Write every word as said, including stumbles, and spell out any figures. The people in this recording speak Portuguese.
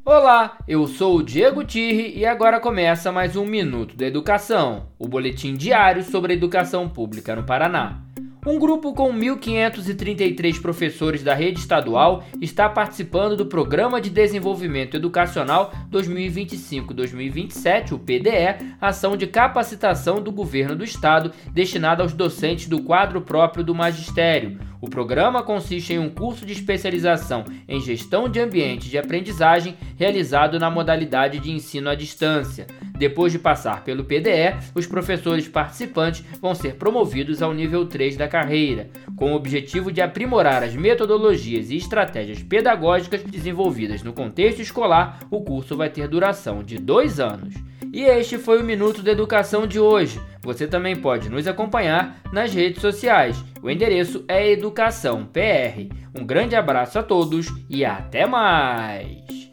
Olá, eu sou o Diego Tirri e agora começa mais um Minuto da Educação, o boletim diário sobre a educação pública no Paraná. Um grupo com mil quinhentos e trinta e três professores da rede estadual está participando do Programa de Desenvolvimento Educacional dois mil e vinte e cinco a dois mil e vinte e sete, o P D E, ação de capacitação do governo do estado destinada aos docentes do quadro próprio do magistério. O programa consiste em um curso de especialização em gestão de ambientes de aprendizagem realizado na modalidade de ensino à distância. Depois de passar pelo P D E, os professores participantes vão ser promovidos ao nível três da carreira. Com o objetivo de aprimorar as metodologias e estratégias pedagógicas desenvolvidas no contexto escolar, o curso vai ter duração de dois anos. E este foi o Minuto da Educação de hoje. Você também pode nos acompanhar nas redes sociais. O endereço é Educação P R. Um grande abraço a todos e até mais!